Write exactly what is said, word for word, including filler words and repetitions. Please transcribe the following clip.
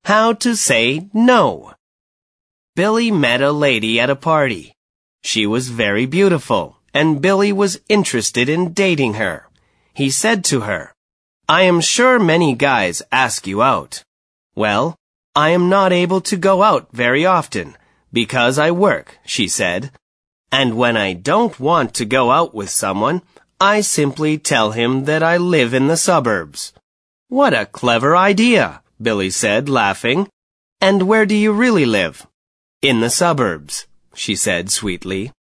How to say no. Billy met a lady at a party. She was very beautiful, and Billy was interested in dating her. He said to her, "I am sure many guys ask you out." "Well, I am not able to go out very often, because I work," she said. "And when I don't want to go out with someone, I simply tell him that I live in the suburbs." "What a clever idea," Billy said, laughing. "And where do you really live?" "In the suburbs," she said sweetly.